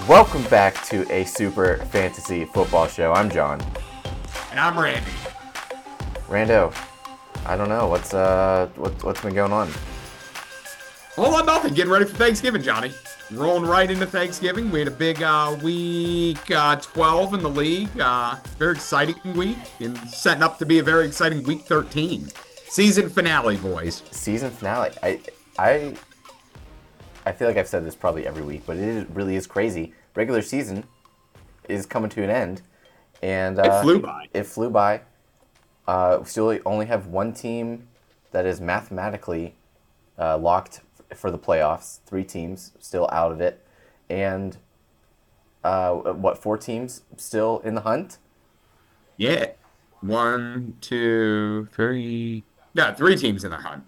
Welcome back to a Super Fantasy Football Show. I'm John. And I'm Randy. Rando, I don't know what's been going on. A whole lot nothing. Getting ready for Thanksgiving, Johnny. Rolling right into Thanksgiving. We had a big week 12 in the league. Very exciting week, and setting up to be a very exciting week 13. Season finale, boys. Season finale. I feel like I've said this probably every week, but really is crazy. Regular season is coming to an end, and It flew by. It flew by. We still only have one team that is mathematically locked for the playoffs. 3 teams still out of it, and 4 teams still in the hunt? Yeah. 1, 2, 3. Yeah, 3 teams in the hunt.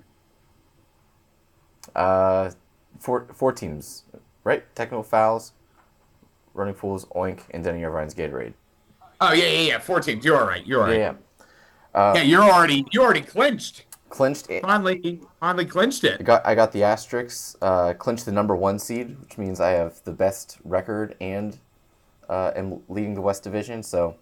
Four teams, right? Technical fouls, running fools, oink, and Denny Irvine's Gatorade. Oh yeah. 4 teams. You're all right. You're all right. Yeah. Yeah, you already clinched. Clinched it. Finally clinched it. I got the asterisks. Clinched the number 1 seed, which means I have the best record and am leading the West Division. So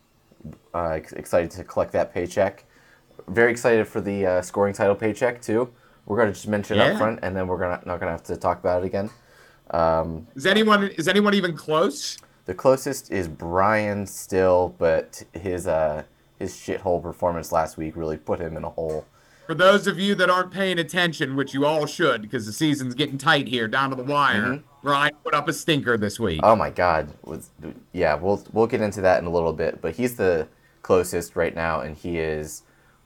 excited to collect that paycheck. Very excited for the scoring title paycheck too. We're gonna just mention it up front, and then we're not gonna have to talk about it again. Is anyone even close? The closest is Brian still, but his shithole performance last week really put him in a hole. For those of you that aren't paying attention, which you all should, because the season's getting tight here, down to the wire, Brian put up a stinker this week. Oh my God! We'll get into that in a little bit, but he's the closest right now, and he is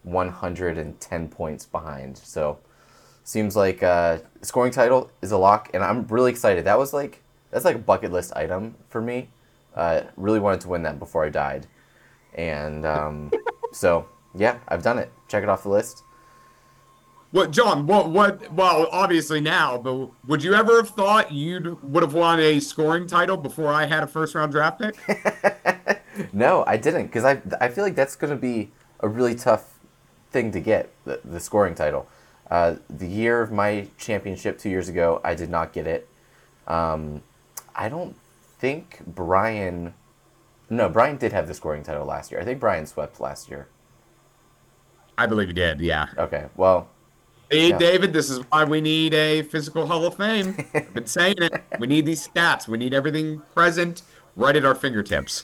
110 points behind. So seems like scoring title is a lock, and I'm really excited. That's like a bucket list item for me. Really wanted to win that before I died, and so yeah, I've done it. Check it off the list. What, John? What? Well, obviously now, but would you ever have thought would have won a scoring title before I had a first round draft pick? No, I didn't, because I feel like that's going to be a really tough thing to get, the scoring title. The year of my championship 2 years ago, I did not get it. I don't think Brian... No, Brian did have the scoring title last year. I think Brian swept last year. I believe he did, yeah. Okay, well... Hey, yeah. David, this is why we need a physical Hall of Fame. I've been saying it. We need these stats. We need everything present right at our fingertips.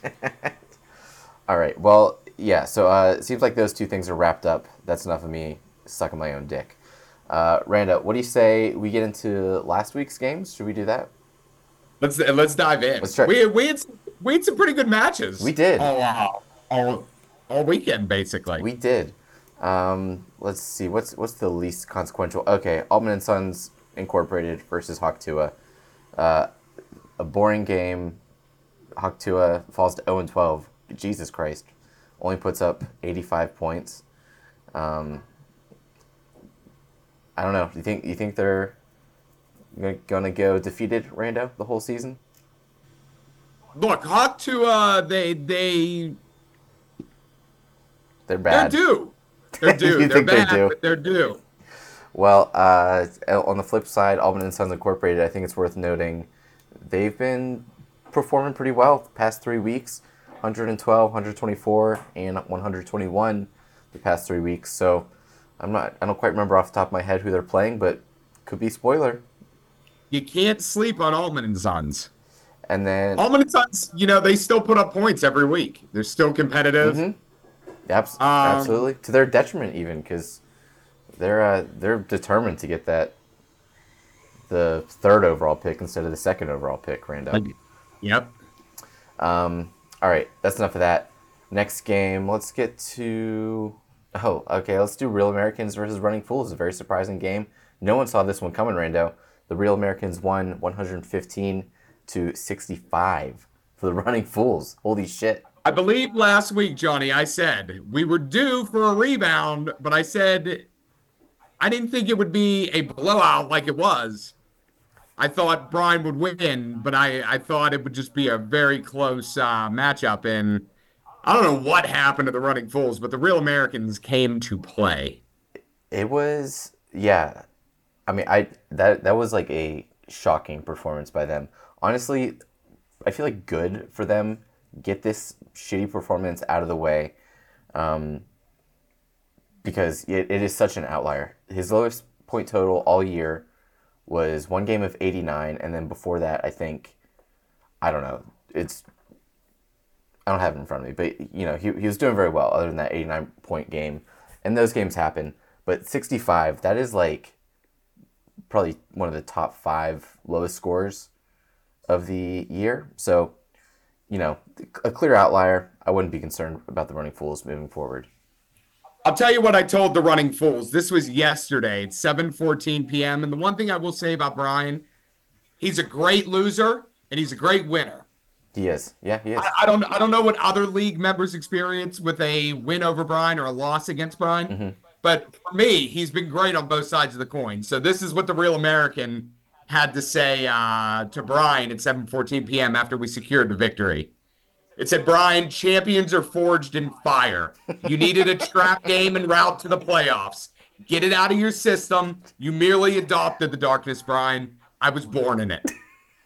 All right, well, yeah, so it seems like those 2 things are wrapped up. That's enough of me sucking my own dick. Randa, what do you say we get into last week's games? Should we do that? Let's dive in. Let's try. We had some pretty good matches. We did. All weekend, basically. We did. Let's see. What's the least consequential? Okay, Altman and Sons Incorporated versus Hawk Tuah. A boring game. Hawk Tuah falls to 0-12. Jesus Christ. Only puts up 85 points. I don't know. You think they're gonna go defeated, Rando, the whole season? Look, Hawk Tuah, they're bad. They're due. They're due. You They're think they're bad, due? but they're due. Well, on the flip side, Altman and Sons Incorporated, I think it's worth noting, they've been performing pretty well the past 3 weeks. 112, 124, and 121 the past 3 weeks. So I don't quite remember off the top of my head who they're playing, but could be spoiler. You can't sleep on Altman and Sons. And then Altman and Sons, they still put up points every week. They're still competitive. Mm-hmm. Absolutely, to their detriment even, because they're determined to get the 3rd overall pick instead of the 2nd overall pick, Rando. Yep. All right, that's enough of that. Next game, let's get to... Oh, okay, let's do Real Americans versus Running Fools. A very surprising game. No one saw this one coming, Rando. The Real Americans won 115-65 for the Running Fools. Holy shit. I believe last week, Johnny, I said we were due for a rebound, but I said I didn't think it would be a blowout like it was. I thought Brian would win, but I thought it would just be a very close matchup. And I don't know what happened to the Running Fools, but the Real Americans came to play. It was, yeah. I mean, that was like a shocking performance by them. Honestly, I feel like good for them. Get this shitty performance out of the way, because it is such an outlier. His lowest point total all year was one game of 89, and then before that, I think, I don't know, I don't have it in front of me, but he was doing very well other than that 89-point game, and those games happen. But 65, that is like probably one of the top 5 lowest scores of the year. So, a clear outlier. I wouldn't be concerned about the Running Fools moving forward. I'll tell you what I told the Running Fools. This was yesterday at 7:14 p.m. And the one thing I will say about Brian, he's a great loser and he's a great winner. He is. Yeah, he is. I don't know what other league members experience with a win over Brian or a loss against Brian. Mm-hmm. But for me, he's been great on both sides of the coin. So this is what the Real American had to say to Brian at 7:14 p.m. after we secured the victory. It said, Brian, champions are forged in fire. You needed a trap game en route to the playoffs. Get it out of your system. You merely adopted the darkness, Brian. I was born in it.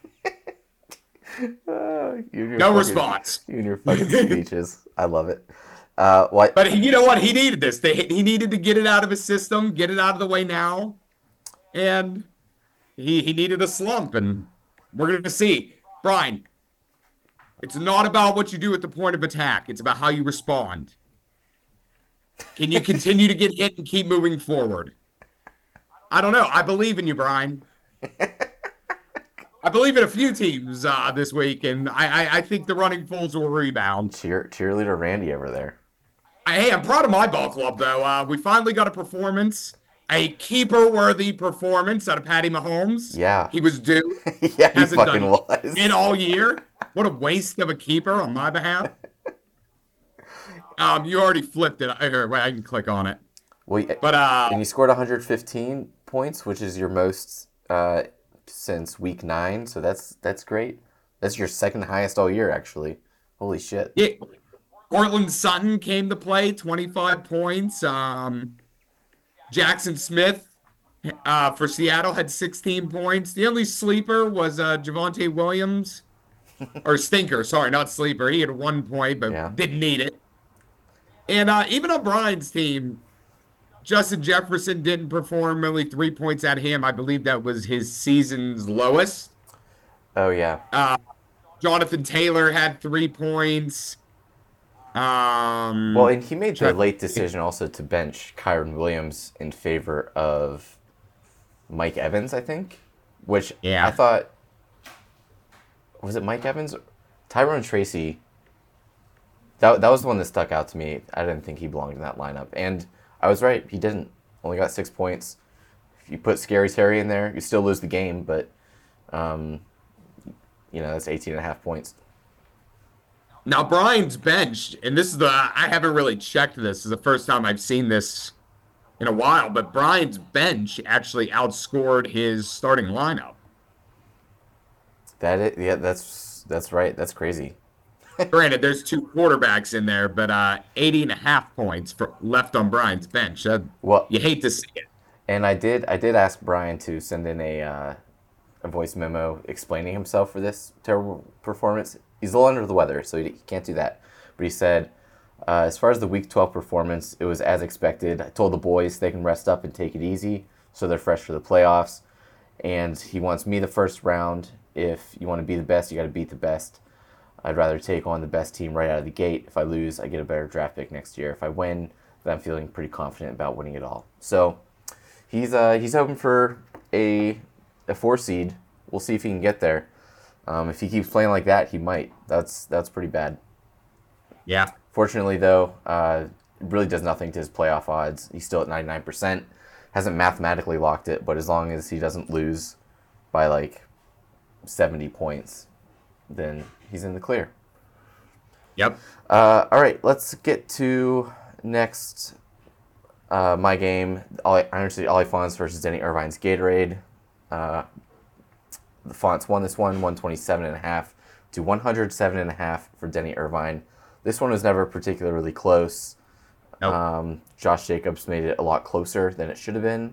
No response. You and your fucking speeches. I love it. What? But you know what? He needed this. He needed to get it out of his system, get it out of the way now. And he needed a slump. And we're going to see. Brian, it's not about what you do at the point of attack. It's about how you respond. Can you continue to get hit and keep moving forward? I don't know. I believe in you, Brian. I believe in a few teams this week, and I think the Running Fools will rebound. Cheerleader Randy over there. Hey, I'm proud of my ball club, though. We finally got a performance, a keeper-worthy performance out of Patty Mahomes. Yeah. He was due. Yeah, he fucking was. In all year. What a waste of a keeper on my behalf. You already flipped it. Here, wait, I can click on it. Well, and you scored 115 points, which is your most since week 9. So that's great. That's your second highest all year, actually. Holy shit. Yeah. Cortland Sutton came to play, 25 points. Jackson Smith for Seattle had 16 points. The only sleeper was Javonte Williams. Or stinker, sorry, not sleeper. He had 1 point, but didn't need it. And even on Brian's team, Justin Jefferson didn't perform. Only 3 points out of him. I believe that was his season's lowest. Oh, yeah. Jonathan Taylor had 3 points. Well, and he made the late decision also to bench Kyron Williams in favor of Mike Evans, I think. Which I thought... Was it Mike Evans? Tyrone Tracy. That was the one that stuck out to me. I didn't think he belonged in that lineup. And I was right. He didn't. Only got 6 points. If you put Scary Terry in there, you still lose the game. But, that's 18.5 points. Now, Brian's benched. And this is I haven't really checked this. This is the first time I've seen this in a while. But Brian's bench actually outscored his starting lineup. That's right. That's crazy. Granted, there's 2 quarterbacks in there, but 80.5 points left on Brian's bench. You hate to see it. And I did ask Brian to send in a voice memo explaining himself for this terrible performance. He's a little under the weather, so he can't do that. But he said, as far as the Week 12 performance, it was as expected. I told the boys they can rest up and take it easy, so they're fresh for the playoffs. And he wants me the first round. If you want to be the best, you got to beat the best. I'd rather take on the best team right out of the gate. If I lose, I get a better draft pick next year. If I win, then I'm feeling pretty confident about winning it all. So he's hoping for a 4 seed. We'll see if he can get there. If he keeps playing like that, he might. That's pretty bad. Yeah. Fortunately, though, it really does nothing to his playoff odds. He's still at 99%. Hasn't mathematically locked it, but as long as he doesn't lose by like 70 points, then he's in the clear. Yep. All right, let's get to next my game. Ollie Fonts versus Denny Irvine's Gatorade. The Fonts won this one, 127.5 to 107.5 for Denny Irvine. This one was never particularly close. Nope. Josh Jacobs made it a lot closer than it should have been,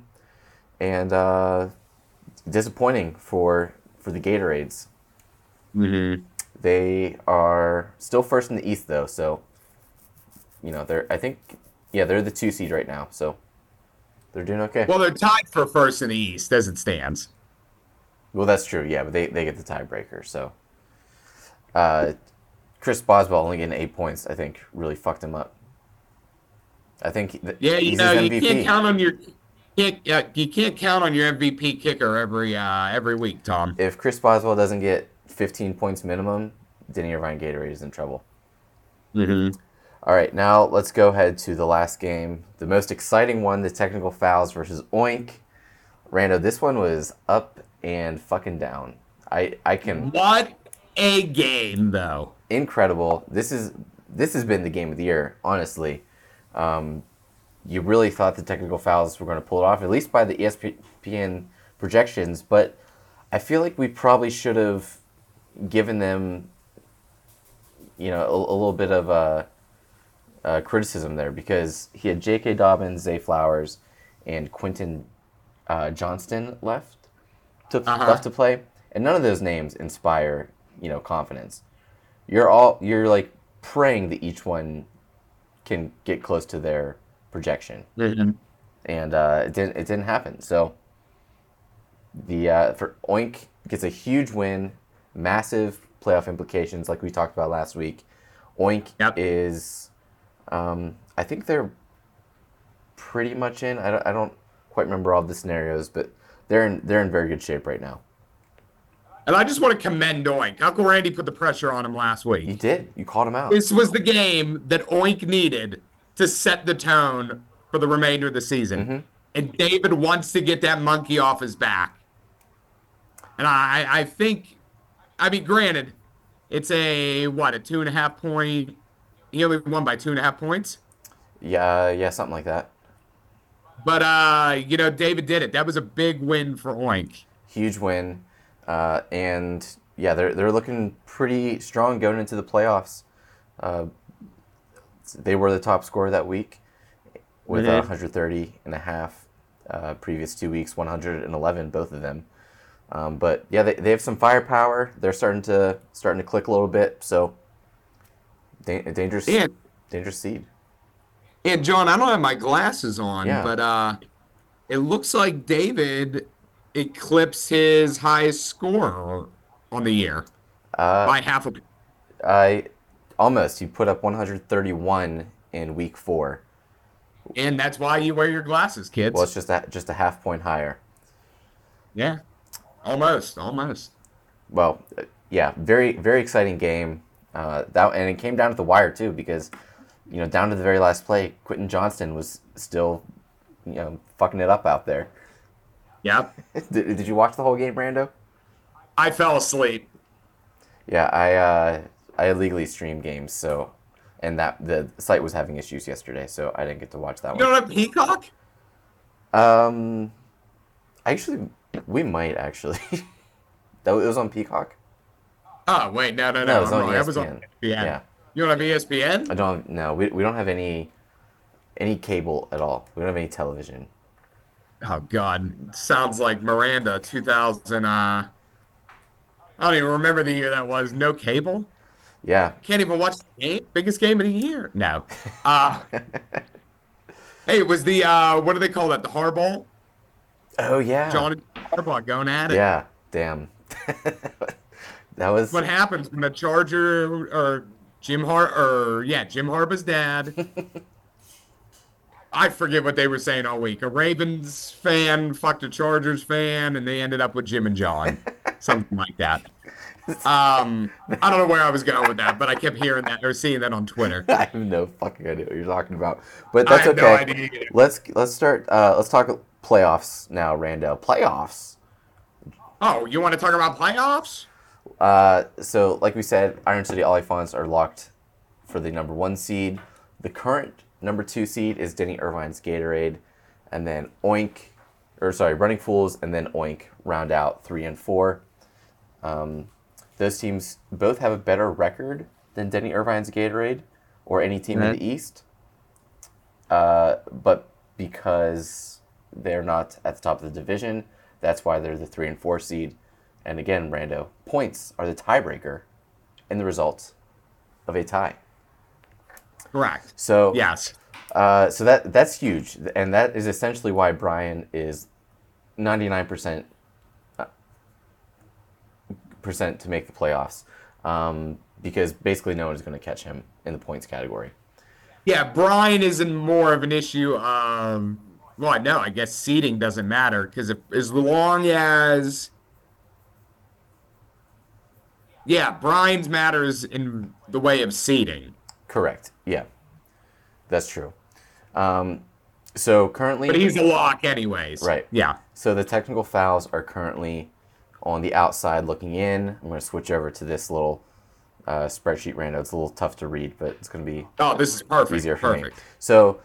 and disappointing for the Gatorades. Mm-hmm. They are still first in the East though, so they're I think they're the 2 seed right now, so they're doing okay. Well, they're tied for first in the East as it stands. Well, that's true, yeah, but they get the tiebreaker. So uh, Chris Boswell only getting 8 points, I think, really fucked him up. I think Yeah, he's his you can't MVP. count on you can't count on your MVP kicker every week, Tom. If Chris Boswell doesn't get 15 points minimum, Denny Irvine Gatorade is in trouble. Mm-hmm. All right, now let's go ahead to the last game, the most exciting one, the technical fouls versus Oink. Rando, this one was up and fucking down. I can What a game, though. incredible. This has been the game of the year, honestly. You really thought the technical fouls were going to pull it off, at least by the ESPN projections, but I feel like we probably should have given them, a little bit of criticism there because he had J.K. Dobbins, Zay Flowers, and Quentin Johnston left to play, and none of those names inspire confidence. You're like praying that each one can get close to their projection, Mm-hmm. and it didn't happen. So for Oink gets a huge win, massive playoff implications, like we talked about last week. Oink Yep. is, I think they're pretty much in. I don't quite remember all the scenarios, but they're in very good shape right now. And I just want to commend Oink. Uncle Randy put the pressure on him last You week. did. You called him out. This was the game that Oink needed to set the tone for the remainder of the season. Mm-hmm. And David wants to get that monkey off his back. And I think, I mean, granted, it's a 2.5 point. He only won by 2.5 points. Yeah, something like that. But David did it. That was a big win for Oink. Huge win, and yeah, they're looking pretty strong going into the playoffs. Uh, they were the top scorer that week with 130 and a half. Previous 2 weeks, 111, both of them. But yeah, they have some firepower. They're starting to click a little bit. So dangerous, And dangerous seed. and John, I don't have my glasses on, Yeah. but it looks like David eclipsed his highest score on the year by half a. I almost. You put up 131 in week 4. And that's why you wear your glasses, kids. Well, it's just a half point higher. Yeah, almost. Well, yeah, very very exciting game. And it came down to the wire too because, down to the very last play, Quentin Johnston was still, fucking it up out there. Yep. Did you watch the whole game, Brando? I fell asleep. Yeah, I illegally stream games, so, and that the site was having issues yesterday, so I didn't get to watch that You one. don't have Peacock? Actually, we might actually. That it was on Peacock. Oh wait, no, No, it was I'm on wrong. That was on ESPN. ESPN. Yeah, You don't have ESPN? I don't. No, we don't have any cable at all. We don't have any television. Oh God, sounds like Miranda 2000. I don't even remember the year that was. No cable. Yeah. Can't even watch the game. Biggest game of the year. No. Uh, hey, it was the what do they call that? The hardball. Oh yeah. John and Harbaugh going at it. Yeah. Damn. That was. What happens when the Charger or Jim Harbaugh's dad. I forget what they were saying all week. A Ravens fan fucked a Chargers fan, and they ended up with Jim and John, something like that. I don't know where I was going with that, but I kept hearing that or seeing that on Twitter. I have no fucking idea what you're talking about, but I that's have okay. no idea either. Let's start. Let's talk playoffs now, Rando. Playoffs. Oh, you want to talk about playoffs? So like we said, Iron City Oliphants are locked for the number 1 seed. The current number 2 seed is Denny Irvine's Gatorade, and then Running Fools, and then Oink round out 3 and 4. Those teams both have a better record than Denny Irvine's Gatorade or any team in the East. But because they're not at the top of the division, that's why they're the 3 and 4 seed. And again, Rando, points are the tiebreaker in the result of a tie. Correct. So Yes. so that's huge, and that is essentially why Brian is 99% percent to make the playoffs, because basically no one is going to catch him in the points category. Yeah, Brian isn't more of an issue. Well, no, I guess seeding doesn't matter because as long as yeah, Brian's matters in the way of seeding, Correct. Yeah, that's true. So but currently, he's a lock anyways. right. Yeah. So the technical fouls are currently on the outside looking in. I'm going to switch over to this little spreadsheet rando. It's a little tough to read, but it's going to be Oh, this is perfect. easier for me. Perfect. So,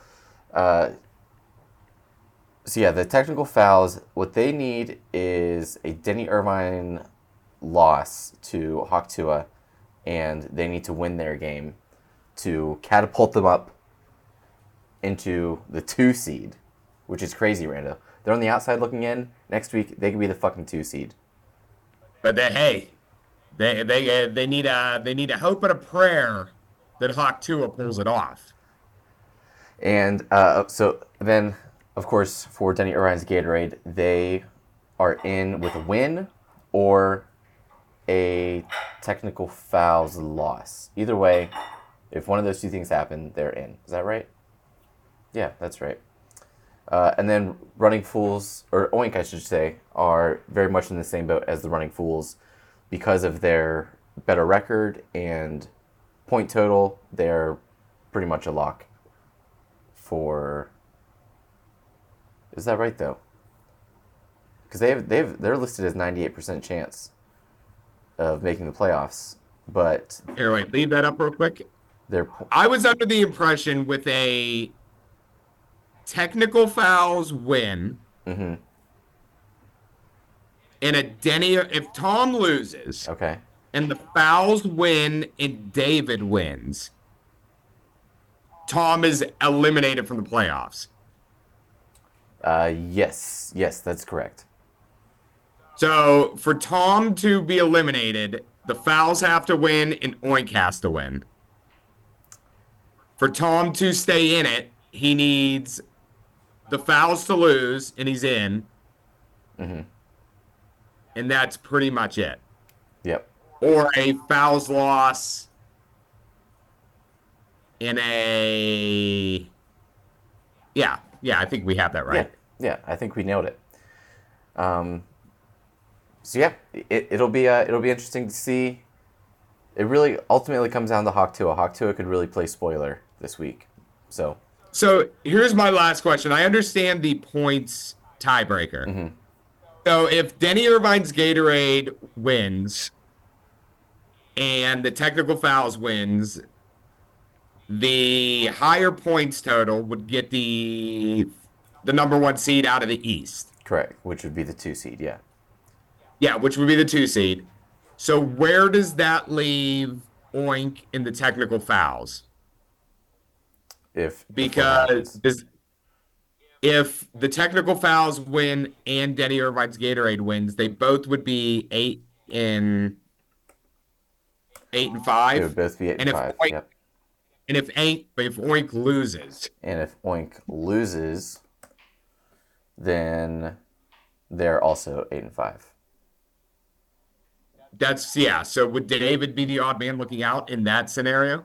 so yeah, the technical fouls, what they need is a Denny Irvine loss to Hawk and they need to win their game to catapult them up into the 2 seed, which is crazy, Rando. They're on the outside looking in. Next week, they could be the fucking 2 seed. But hey, they need a hope and a prayer that Hawk Tua pulls it off. And so then, of course, for Denny Irvine's Gatorade, they are in with a win or a technical fouls loss. Either way, if one of those two things happen, they're in. Is that right? Yeah, that's right. And then Running Fools, or Oink, I should say, are very much in the same boat as the Running Fools because of their better record and point total. They're pretty much a lock for. Is that right though? Because they're listed as 98% chance of making the playoffs, but Here, wait, leave that up real quick. I was under the impression with a technical fouls win mm-hmm. and a Denny, if Tom loses, Okay. and the fouls win and David wins, Tom is eliminated from the playoffs. Yes, that's correct. So for Tom to be eliminated, the fouls have to win and Oink has to win. For Tom to stay in it, he needs the fouls to lose and he's in. Mm-hmm. And that's pretty much it. Yep. Or a fouls loss in a yeah, I think we have that right. Yeah, I think we nailed it. So yeah, it'll be interesting to see. It really ultimately comes down to Hawk Tua. Hawk Tua could really play spoiler this week. So here's my last question. I understand the points tiebreaker. Mm-hmm. So if Denny Irvine's Gatorade wins and the technical fouls wins, the higher points total would get the number 1 seed out of the East. Correct, which would be the 2 seed, yeah. Yeah, which would be the 2 seed. So where does that leave Oink in the technical fouls? Because if the technical fouls win and Denny Irvine's Gatorade wins, they both would be 8 and 5. They would both be 8 and 5. Oink, yep. And if Oink loses, and if Oink loses, then they're also 8 and 5. That's yeah. So would David be the odd man looking out in that scenario?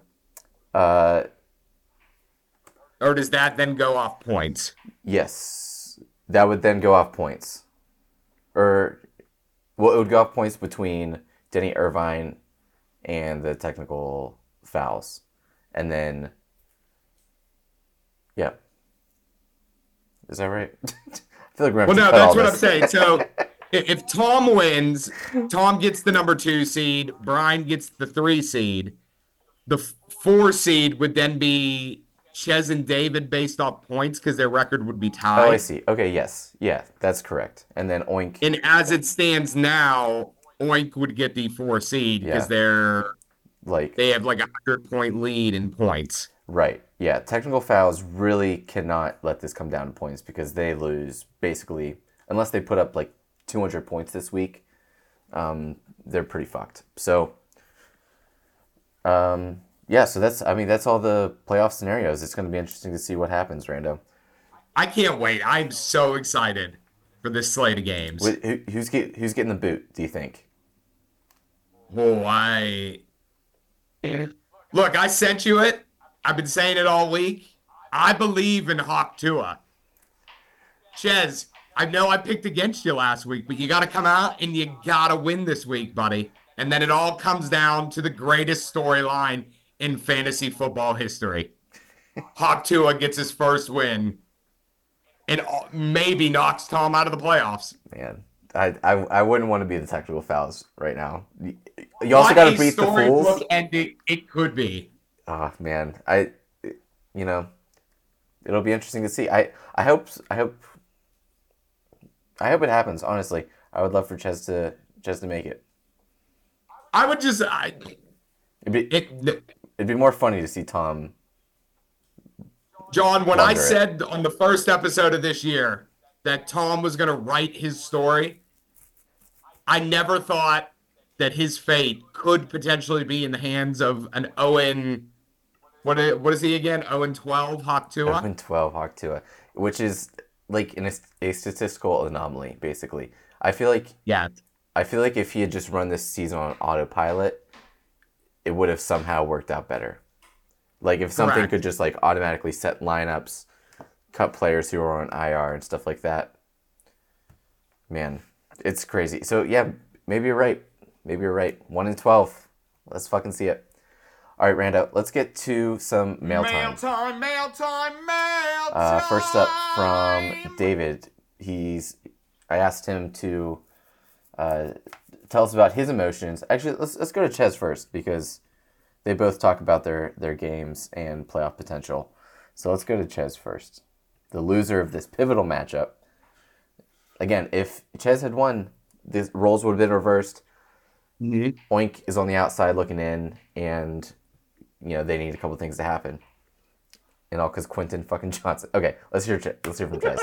Or does that then go off points? Yes, that would then go off points. Or, well, it would go off points between Denny Irvine and the technical fouls. And then, yeah. Is that right? I feel like we're well, no, that's what I'm saying. So if Tom wins, Tom gets the number 2 seed, Brian gets the 3 seed. The 4 seed would then be Ches and David based off points because their record would be tied. Oh, I see. Okay, yes. Yeah, that's correct. And then Oink. And as it stands now, Oink would get the 4 seed because they have like a 100-point lead in points. Right. Yeah. Technical fouls really cannot let this come down to points because they lose basically, unless they put up like 200 points this week, they're pretty fucked. So Yeah, so that's all the playoff scenarios. It's going to be interesting to see what happens, Rando. I can't wait. I'm so excited for this slate of games. Who's getting the boot? Do you think? Oh, I look. I sent you it. I've been saying it all week. I believe in Hawk Tua. Ches, I know I picked against you last week, but you got to come out and you got to win this week, buddy. And then it all comes down to the greatest storyline in fantasy football history. Hawk Tua gets his first win and maybe knocks Tom out of the playoffs. Man, I wouldn't want to be the technical fouls right now. You also What got to a beat the fools. storybook ending it could be. Oh man, you know, it'll be interesting to see. I hope it happens. Honestly, I would love for Ches to make it. I would just, It'd be it, it'd be more funny to see Tom John, when I blunder it. said on the first episode of this year that Tom was going to write his story, I never thought that his fate could potentially be in the hands of an Owen. What is he again? 0-12 Hawk Tua? 12 Hawk Tua, which is like a statistical anomaly, basically. I feel like Yeah. I feel like if he had just run this season on autopilot, it would have somehow worked out better. Like if something Correct. could just like automatically set lineups, cut players who are on IR and stuff like that. Man, it's crazy. So yeah, maybe you're right. Maybe you're right. 1-12. Let's fucking see it. All right, Rando. Let's get to some mail time. Mail time. First up from David. I asked him to tell us about his emotions. Actually, let's go to Ches first because they both talk about their games and playoff potential. So let's go to Ches first. The loser of this pivotal matchup. Again, if Ches had won, the roles would have been reversed. Mm-hmm. Oink is on the outside looking in, and they need a couple things to happen. And all because Quentin fucking Johnson. Okay, let's hear from Ches.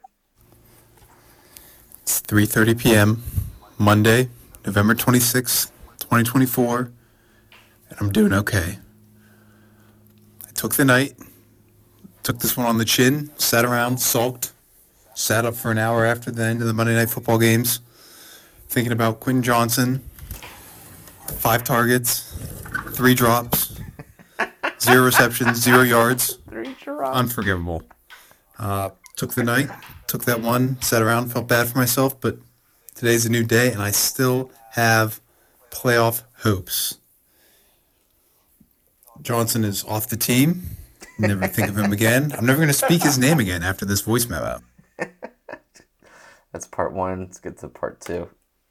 It's 3:30 p.m. Monday, November 26th, 2024, and I'm doing okay. I took the night, took this one on the chin, sat around, sulked, sat up for an hour after the end of the Monday Night Football games, thinking about Quentin Johnson, 5 targets, 3 drops, 0 receptions, 0 yards. 3 drops. Unforgivable. Took the night, took that one, sat around, felt bad for myself, but today's a new day, and I still have playoff hopes. Johnson is off the team. Never think of him again. I'm never going to speak his name again after this voicemail out. That's part 1. Let's get to part 2.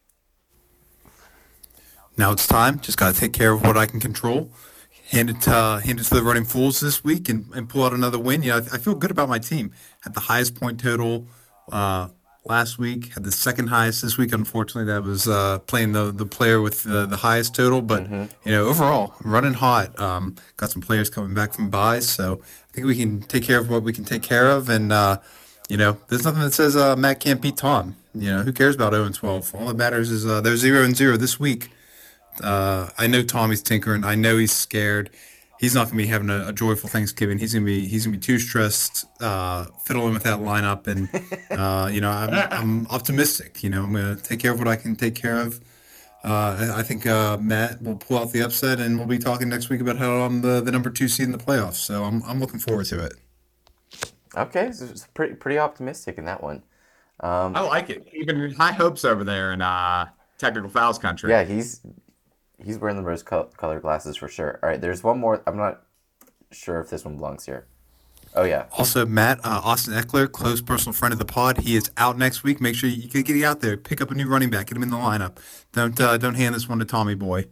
Now it's time. Just got to take care of what I can control. Hand it to the Running Fools this week and pull out another win. I feel good about my team. Had the highest point total last week. Had the second highest this week. Unfortunately, that was playing the player with the highest total. But overall, I'm running hot. Got some players coming back from buys, so I think we can take care of what we can take care of. And there's nothing that says Matt can't beat Tom. Who cares about 0-12? All that matters is they're 0-0 this week. I know Tommy's tinkering. I know he's scared. He's not going to be having a joyful Thanksgiving. He's going to be too stressed, fiddling with that lineup. And I'm optimistic. I'm going to take care of what I can take care of. I think Matt will pull out the upset, and we'll be talking next week about how I'm the number 2 seed in the playoffs. So I'm looking forward to it. Okay, so it's pretty optimistic in that one. I like it. Even high hopes over there in technical fouls country. Yeah, he's wearing the rose-colored glasses for sure. All right, there's one more. I'm not sure if this one belongs here. Oh, yeah. Also, Matt, Austin Eckler, close personal friend of the pod. He is out next week. Make sure you get out there. Pick up a new running back. Get him in the lineup. Don't hand this one to Tommy Boy.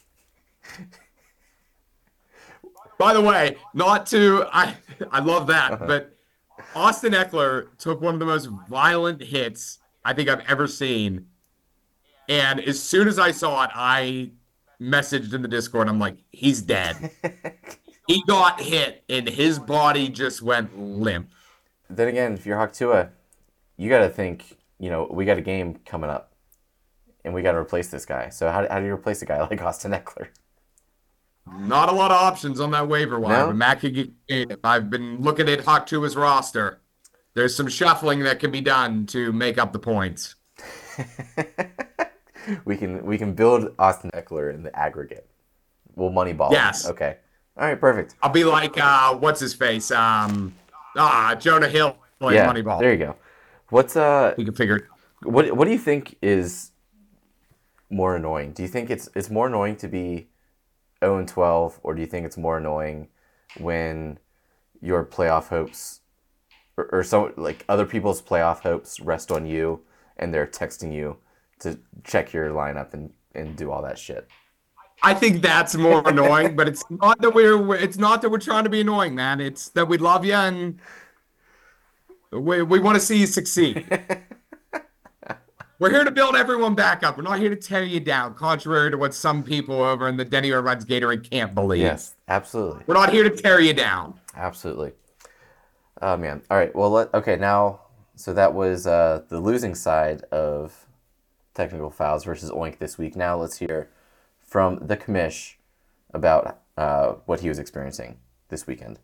By the way, I love that, but Austin Eckler took one of the most violent hits I think I've ever seen. And as soon as I saw it, I messaged in the Discord. I'm like, he's dead. He got hit, and his body just went limp. Then again, if you're Hawk Tua, you got to think, we got a game coming up, and we got to replace this guy. So how do you replace a guy like Austin Eckler? Not a lot of options on that waiver wire, No? but Matt can get creative. I've been looking at Hawk Tua's roster. There's some shuffling that can be done to make up the points. We can build Austin Eckler in the aggregate. We'll moneyball. Yes. Okay. All right. Perfect. I'll be like, what's his face? Jonah Hill playing Yeah. Moneyball. There you go. What's We can figure it. what do you think is more annoying? Do you think it's more annoying to be 0-12, or do you think it's more annoying when your playoff hopes or some like other people's playoff hopes rest on you and they're texting you to check your lineup and do all that shit? I think that's more annoying, but it's not that we're trying to be annoying, man. It's that we love you and we want to see you succeed. We're here to build everyone back up. We're not here to tear you down, contrary to what some people over in the Denny or Reds Gatorade can't believe. Yes, absolutely. We're not here to tear you down. Absolutely. Oh man. All right. Well, okay. Now, so that was the losing side of technical fouls versus Oink this week. Now let's hear from the commish about what he was experiencing this weekend.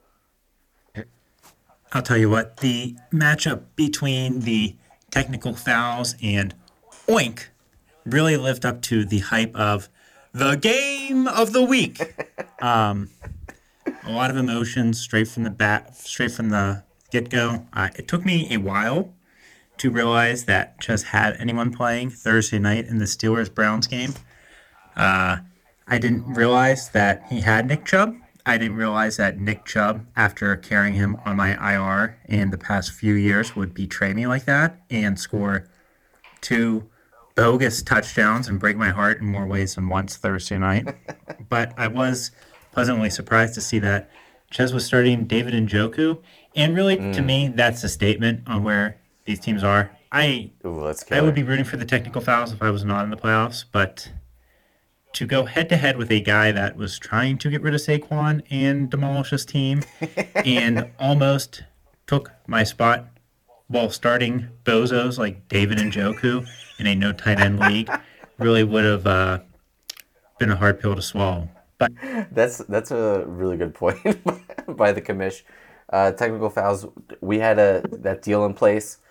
I'll tell you what, the matchup between the technical fouls and Oink really lived up to the hype of the game of the week. A lot of emotions straight from the get-go. It took me a while to realize that Ches had anyone playing Thursday night in the Steelers-Browns game. I didn't realize that he had Nick Chubb. I didn't realize that Nick Chubb, after carrying him on my IR in the past few years, would betray me like that and score 2 bogus touchdowns and break my heart in more ways than once Thursday night. But I was pleasantly surprised to see that Ches was starting David Njoku. And really, to me, that's a statement on where these teams are. I Let's would be rooting for the technical fouls if I was not in the playoffs, but to go head-to-head with a guy that was trying to get rid of Saquon and demolish his team and almost took my spot while starting bozos like David Njoku in a no tight end league really would have been a hard pill to swallow. But That's a really good point by the commish. Technical fouls. We had that deal in place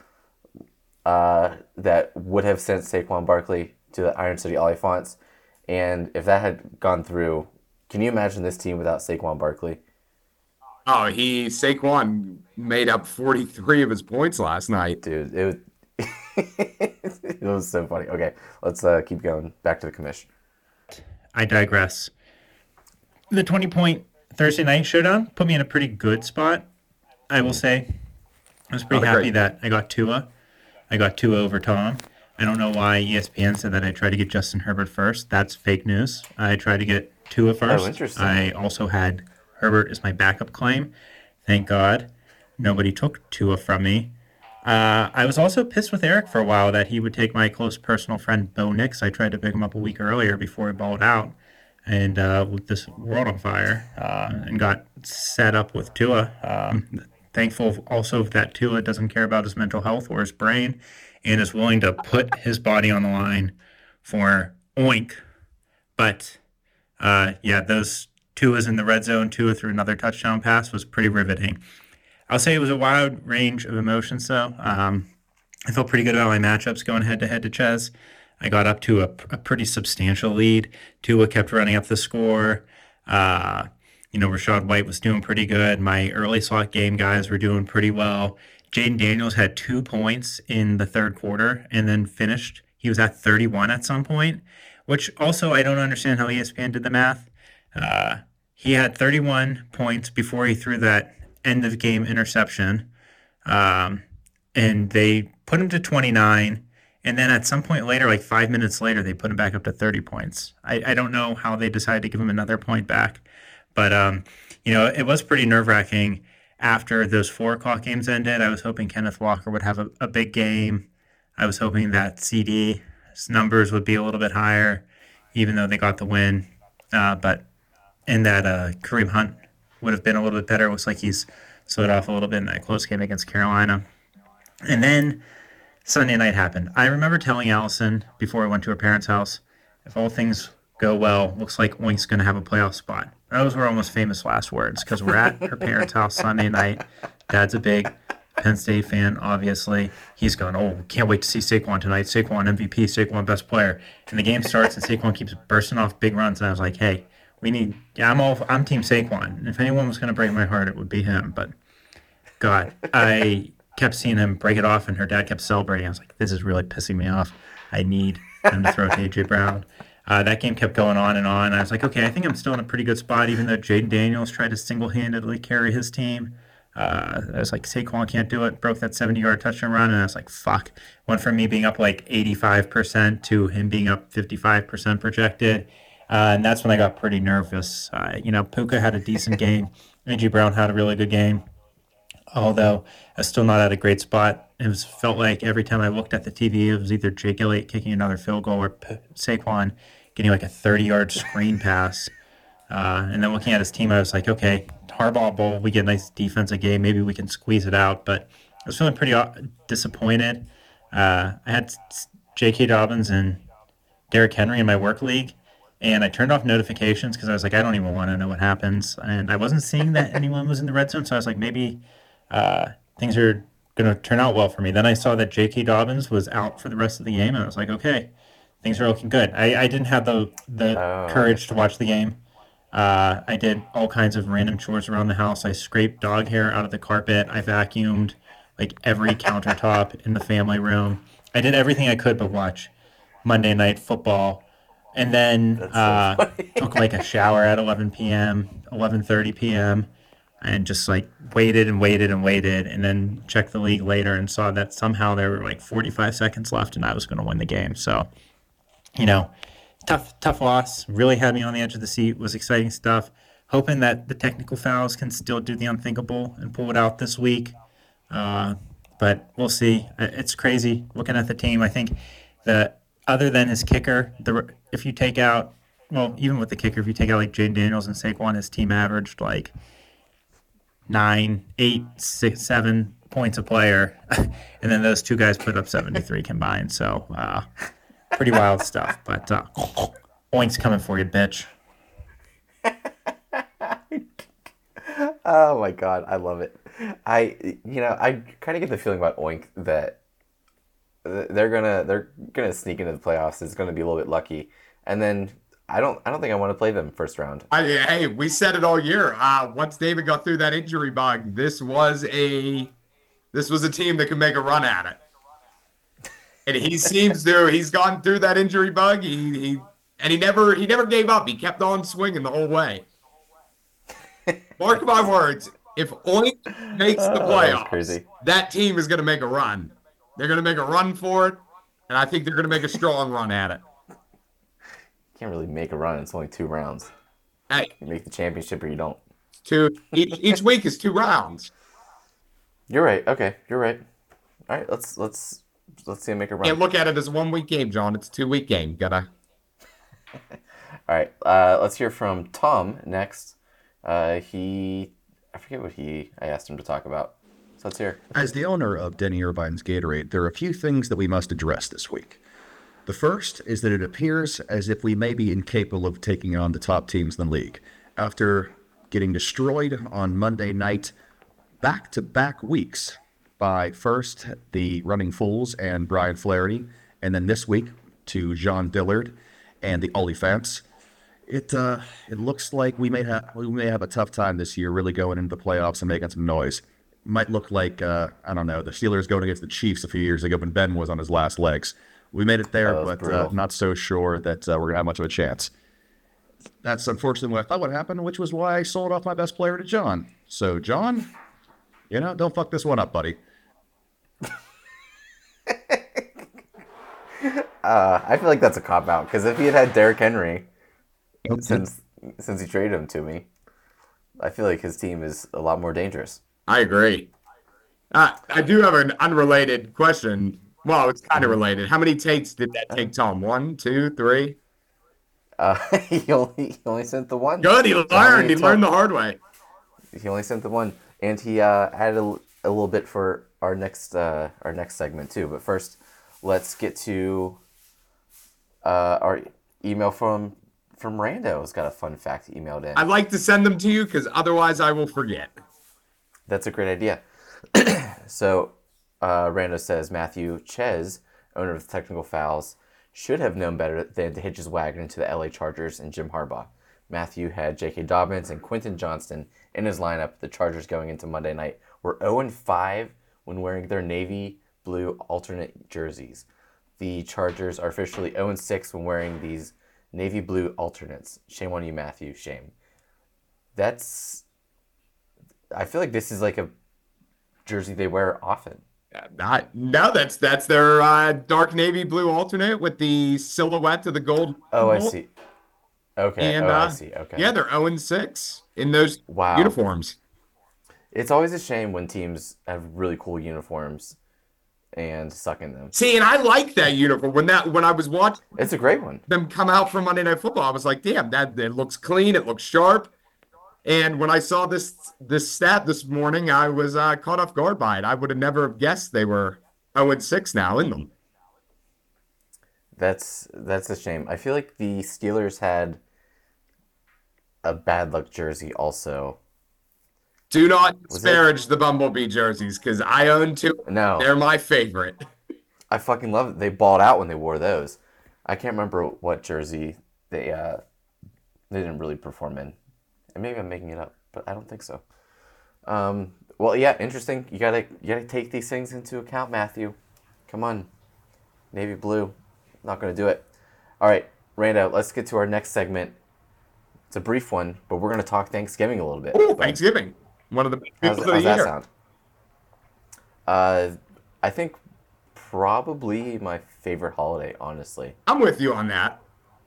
that would have sent Saquon Barkley to the Iron City Oliphants, and if that had gone through, can you imagine this team without Saquon Barkley? Oh, Saquon made up 43 of his points last night. Dude, it was it was so funny. Okay, let's keep going. Back to the commish. I digress. The 20-point Thursday night showdown put me in a pretty good spot, I will say. I was pretty happy that I got Tua. I got Tua over Tom. I don't know why ESPN said that I tried to get Justin Herbert first. That's fake news. I tried to get Tua first. Oh, interesting. I also had Herbert as my backup claim. Thank God nobody took Tua from me. I was also pissed with Eric for a while that he would take my close personal friend Bo Nix. I tried to pick him up a week earlier before he balled out and with this world on fire and got set up with Tua. Thankful also that Tua doesn't care about his mental health or his brain and is willing to put his body on the line for Oink. But, those Tuas in the red zone, Tua through another touchdown pass was pretty riveting. I'll say it was a wide range of emotions, though. I felt pretty good about my matchups going head-to-head to Ches. I got up to a pretty substantial lead. Tua kept running up the score. Rashad White was doing pretty good. My early slot game guys were doing pretty well. Jaden Daniels had 2 points in the third quarter and then finished. He was at 31 at some point, which also I don't understand how ESPN did the math. He had 31 points before he threw that end-of-game interception, and they put him to 29, and then at some point later, like 5 minutes later, they put him back up to 30 points. I don't know how they decided to give him another point back, but it was pretty nerve-wracking. After those 4 o'clock games ended, I was hoping Kenneth Walker would have a big game. I was hoping that CD's numbers would be a little bit higher, even though they got the win. But that Kareem Hunt would have been a little bit better. It looks like he's slowed off a little bit in that close game against Carolina. And then Sunday night happened. I remember telling Allison before I went to her parents' house, if all things go well. Looks like Oink's going to have a playoff spot. Those were almost famous last words because we're at her parents' house Sunday night. Dad's a big Penn State fan, obviously. He's going, oh, can't wait to see Saquon tonight. Saquon MVP, Saquon best player. And the game starts and Saquon keeps bursting off big runs. And I was like, hey, I'm Team Saquon. And if anyone was going to break my heart, it would be him. But God, I kept seeing him break it off and her dad kept celebrating. I was like, this is really pissing me off. I need him to throw to A.J. Brown. That game kept going on and on. I was like, okay, I think I'm still in a pretty good spot, even though Jaden Daniels tried to single-handedly carry his team. I was like, Saquon can't do it. Broke that 70-yard touchdown run, and I was like, fuck. Went from me being up like 85% to him being up 55% projected. And that's when I got pretty nervous. Puka had a decent game. A.J. Brown had a really good game. Although I was still not at a great spot. Felt like every time I looked at the TV, it was either Jake Elliott kicking another field goal or Saquon getting like a 30-yard screen pass. And then looking at his team, I was like, okay, Harbaugh Bowl, we get a nice defensive game. Maybe we can squeeze it out. But I was feeling pretty disappointed. I had J.K. Dobbins and Derrick Henry in my work league. And I turned off notifications because I was like, I don't even want to know what happens. And I wasn't seeing that anyone was in the red zone. So I was like, maybe things are going to turn out well for me. Then I saw that J.K. Dobbins was out for the rest of the game. And I was like, okay, things are looking good. I didn't have the courage to watch the game. I did all kinds of random chores around the house. I scraped dog hair out of the carpet. I vacuumed like every countertop in the family room. I did everything I could but watch Monday Night Football. And then took like a shower at 11 p.m., 11:30 p.m., and just like waited and waited and waited, and then checked the league later and saw that somehow there were like 45 seconds left and I was going to win the game. So, tough loss. Really had me on the edge of the seat. Was exciting stuff. Hoping that the technical fouls can still do the unthinkable and pull it out this week. But we'll see. It's crazy looking at the team. I think that other than his kicker, if you take out, even with the kicker, if you take out like Jaden Daniels and Saquon, his team averaged like 9, 8, 6, 7 points a player. And then those two guys put up 73 combined. So pretty wild stuff. But Oink's coming for you, bitch. Oh my God, I love it. I kind of get the feeling about Oink that they're gonna sneak into the playoffs. It's gonna be a little bit lucky, and then I don't think I want to play them first round. Hey, we said it all year. Once David got through that injury bug, this was a team that could make a run at it. And he seems to. He's gone through that injury bug. He never gave up. He kept on swinging the whole way. Mark my words. If Oink makes the playoffs, that team is going to make a run. They're going to make a run for it, and I think they're going to make a strong run at it. Can't really make a run. It's only 2 rounds. Hey, you make the championship or you don't. Each week is 2 rounds. You're right. Okay, you're right. All right, let's see him make a run. Can't look at it as a 1-week game, John. It's a 2-week game. Gotta. All right. Let's hear from Tom next. I forget what I asked him to talk about. So let's hear. As the owner of Denny Irvine's Gatorade, there are a few things that we must address this week. The first is that it appears as if we may be incapable of taking on the top teams in the league. After getting destroyed on Monday night, back-to-back weeks by first the Running Fools and Brian Flaherty, and then this week to John Dillard and the Oliphants. It looks like we may have a tough time this year, really going into the playoffs and making some noise. Might look like the Steelers going against the Chiefs a few years ago when Ben was on his last legs. We made it there, but not so sure that we're going to have much of a chance. That's unfortunately what I thought would happen, which was why I sold off my best player to John. So, John, don't fuck this one up, buddy. I feel like that's a cop-out, because if he had Derrick Henry, since he traded him to me, I feel like his team is a lot more dangerous. I agree. I do have an unrelated question. Well, it's kind of related. How many takes did that take, Tom? 1, 2, 3? He only sent the one. Good. He learned. He learned the hard way. He only sent the one, and he added a little bit for our next segment too. But first, let's get to our email from from Rando's got a fun fact he emailed in. I'd like to send them to you because otherwise I will forget. That's a great idea. So, Rando says Matthew Ches, owner of the Technical Fouls, should have known better than to hitch his wagon into the LA Chargers and Jim Harbaugh. Matthew had J.K. Dobbins and Quentin Johnston in his lineup. The Chargers going into Monday night were 0-5 when wearing their navy blue alternate jerseys. The Chargers are officially 0-6 when wearing these navy blue alternates. Shame on you, Matthew. Shame. I feel like this is like a jersey they wear often. No, that's their dark navy blue alternate with the silhouette of the gold. Oh, I bolt. see. Okay. And, I see. Okay. Yeah, they're 0-6 in those Wow. uniforms. It's always a shame when teams have really cool uniforms and suck in them. See, and I like that uniform. When I was watching It's a great one. them come out for Monday Night Football, I was like, damn, that it looks clean, it looks sharp. And when I saw this stat this morning, I was caught off guard by it. I would have never guessed they were 0-6 now in them. That's a shame. I feel like the Steelers had a bad luck jersey also. Do not Was disparage the Bumblebee jerseys because I own two. No. They're my favorite. I fucking love it. They balled out when they wore those. I can't remember what jersey they didn't really perform in. And maybe I'm making it up, but I don't think so. Well, yeah, interesting. You gotta take these things into account, Matthew. Come on, navy blue. Not gonna do it. All right, Rando. Let's get to our next segment. It's a brief one, but we're gonna talk Thanksgiving a little bit. Ooh, Thanksgiving. One of the big How's, people of how's the that year. sound? I think probably my favorite holiday, honestly. I'm with you on that.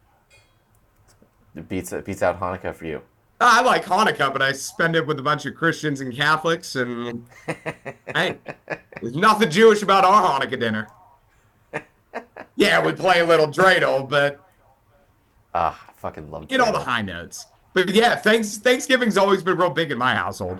It beats out Hanukkah for you. I like Hanukkah, but I spend it with a bunch of Christians and Catholics, and hey, there's nothing Jewish about our Hanukkah dinner. Yeah, we play a little dreidel, but I fucking love get all the dreidel. high notes. But yeah, Thanksgiving's always been real big in my household.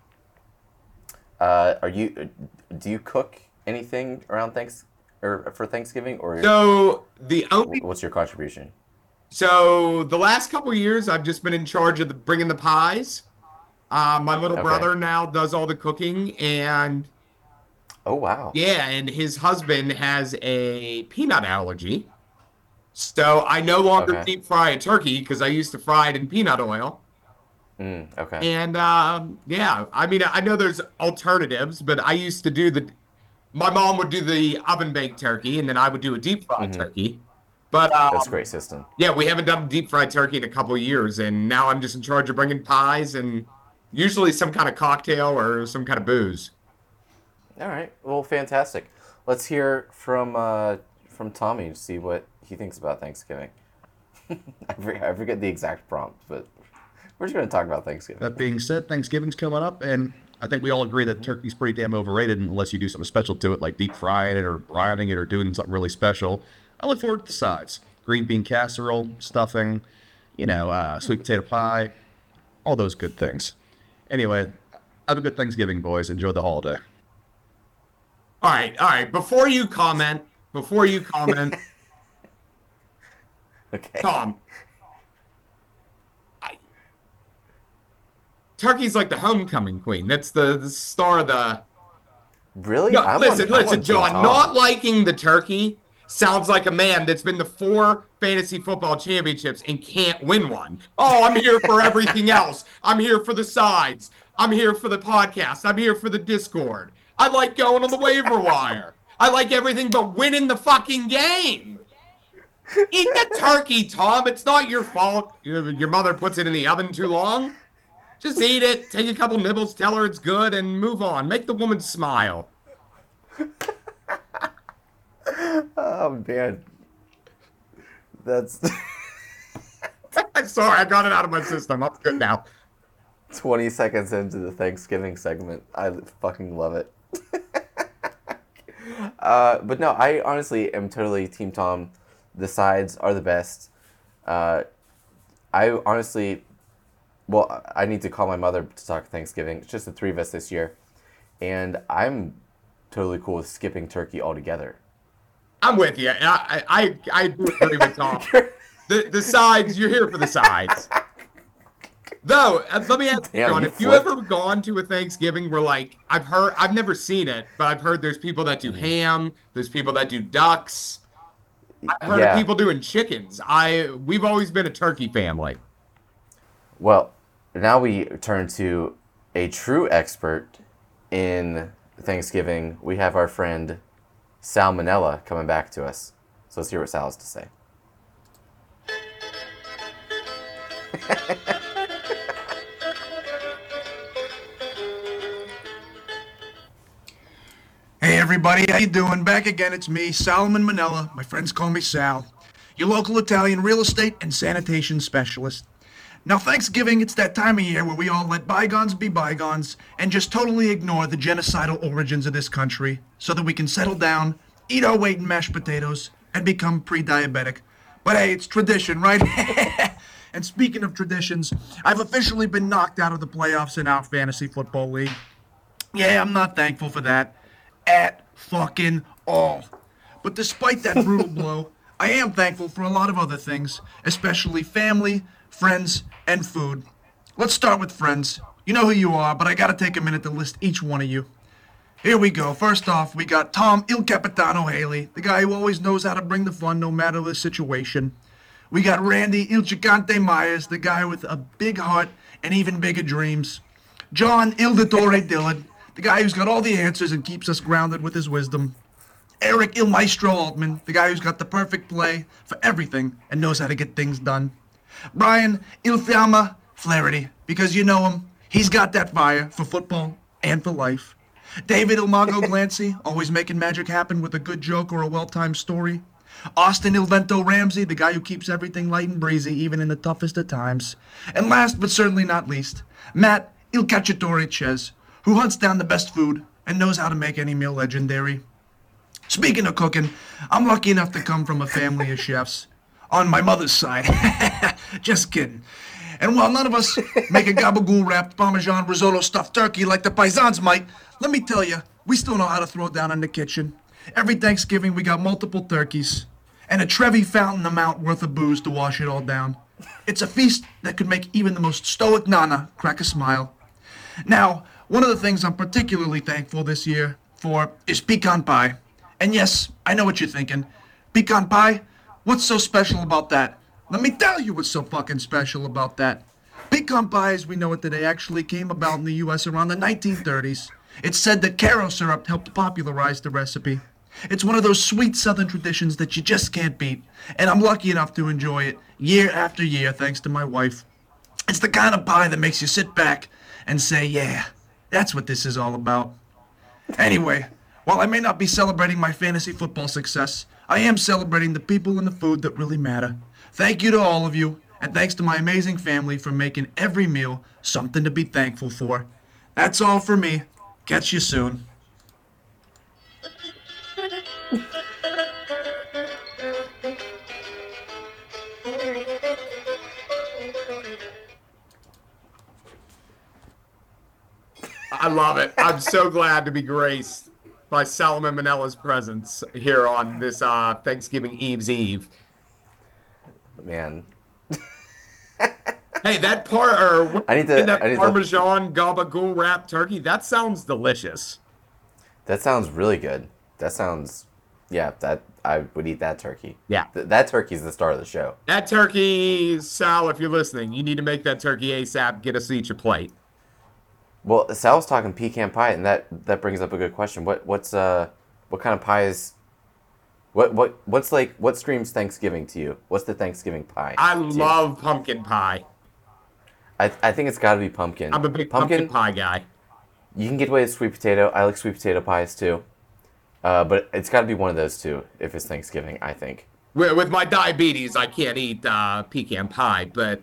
Do you cook anything around for Thanksgiving, or So the what's your contribution? the last couple of years, I've just been in charge of bringing the pies. My little Okay. brother now does all the cooking, and Oh wow. yeah, and his husband has a peanut allergy. So I no longer Okay. deep fry a turkey because I used to fry it in peanut oil. Okay. And yeah, I mean, I know there's alternatives, but I used to do my mom would do the oven baked turkey, and then I would do a deep fried turkey. But That's a great system. yeah, we haven't done deep fried turkey in a couple of years, and now I'm just in charge of bringing pies and usually some kind of cocktail or some kind of booze. All right. Well, fantastic. Let's hear from Tommy to see what he thinks about Thanksgiving. I forget the exact prompt, but we're just going to talk about Thanksgiving. That being said, Thanksgiving's coming up, and I think we all agree that turkey's pretty damn overrated unless you do something special to it, like deep frying it or brining it or doing something really special. I look forward to the sides. Green bean casserole, stuffing, sweet potato pie, all those good things. Anyway, have a good Thanksgiving, boys. Enjoy the holiday. All right. Before you comment, Okay. Tom, turkey's like the homecoming queen. That's the star of the. Really? No, I'm listen, on Team John. Tom. Not liking the turkey sounds like a man that's been to 4 fantasy football championships and can't win one. Oh, I'm here for everything else. I'm here for the sides. I'm here for the podcast. I'm here for the Discord. I like going on the waiver wire. I like everything but winning the fucking game. Eat the turkey, Tom. It's not your fault. Your mother puts it in the oven too long. Just eat it. Take a couple nibbles. Tell her it's good and move on. Make the woman smile. Oh, man. That's Sorry, I got it out of my system. I'm good now. 20 seconds into the Thanksgiving segment. I fucking love it. But no, I honestly am totally Team Tom. The sides are the best. I honestly, I need to call my mother to talk Thanksgiving. It's just the 3 of us this year. And I'm totally cool with skipping turkey altogether. I'm with you. I do agree with Tom. The sides, you're here for the sides. Though, let me ask you, Damn, John, you if you flipped. ever gone to a Thanksgiving where, like, I've never seen it, but I've heard there's people that do ham, there's people that do ducks. I've heard of Yeah. people doing chickens. We've always been a turkey family. Well, now we turn to a true expert in Thanksgiving. We have our friend Salmonella coming back to us. So let's hear what Sal has to say. Hey everybody, how you doing? Back again, it's me, Salomon Manella. My friends call me Sal, your local Italian real estate and sanitation specialist. Now, Thanksgiving, it's that time of year where we all let bygones be bygones and just totally ignore the genocidal origins of this country so that we can settle down, eat our weight in mashed potatoes, and become pre-diabetic. But hey, it's tradition, right? And speaking of traditions, I've officially been knocked out of the playoffs in our fantasy football league. Yeah, I'm not thankful for that. At fucking all. But despite that brutal blow, I am thankful for a lot of other things, especially family, friends, and food. Let's start with friends. You know who you are, but I gotta take a minute to list each one of you. Here we go. First off, we got Tom Il Capitano Haley, the guy who always knows how to bring the fun no matter the situation. We got Randy Il Gigante Myers, the guy with a big heart and even bigger dreams. John Il Dottore Dillard, the guy who's got all the answers and keeps us grounded with his wisdom. Eric Il Maestro Altman, the guy who's got the perfect play for everything and knows how to get things done. Brian Il Fiamma Flaherty, because you know him, he's got that fire for football and for life. David Il Mago Glancy, always making magic happen with a good joke or a well-timed story. Austin Il Vento Ramsey, the guy who keeps everything light and breezy even in the toughest of times. And last but certainly not least, Matt Il Cacciatore Ches, who hunts down the best food and knows how to make any meal legendary. Speaking of cooking, I'm lucky enough to come from a family of chefs. On my mother's side. Just kidding. And while none of us make a gabagool wrapped Parmesan risotto stuffed turkey like the paisans might, let me tell you, we still know how to throw down in the kitchen. Every Thanksgiving we got multiple turkeys and a Trevi fountain amount worth of booze to wash it all down. It's a feast that could make even the most stoic nana crack a smile. Now, one of the things I'm particularly thankful this year for is pecan pie. And yes, I know what you're thinking. Pecan pie? What's so special about that? Let me tell you what's so fucking special about that. Pecan pie, as we know it today, actually came about in the U.S. around the 1930s. It's said that Caro syrup helped popularize the recipe. It's one of those sweet southern traditions that you just can't beat, and I'm lucky enough to enjoy it year after year thanks to my wife. It's the kind of pie that makes you sit back and say, yeah, that's what this is all about. Anyway, while I may not be celebrating my fantasy football success, I am celebrating the people and the food that really matter. Thank you to all of you, and thanks to my amazing family for making every meal something to be thankful for. That's all for me. Catch you soon. I love it. I'm so glad to be graced by Salomon Manella's presence here on this Thanksgiving Eve's Eve. Man, Hey, that part or I need to- that I need to- Parmesan gabagool wrap turkey, that sounds delicious. that sounds really good. That sounds, yeah, that I would eat that turkey. Yeah. That turkey's the star of the show. That turkey, Sal, if you're listening, you need to make that turkey ASAP. Get us each a plate. Well, Sal was talking pecan pie, and that brings up a good question. What kind of pies? What screams Thanksgiving to you? What's the Thanksgiving pie? I to you? love pumpkin pie. I think it's got to be pumpkin. I'm a big pumpkin pie guy. You can get away with sweet potato. I like sweet potato pies too. But it's got to be one of those two if it's Thanksgiving, I think. With my diabetes, I can't eat pecan pie, but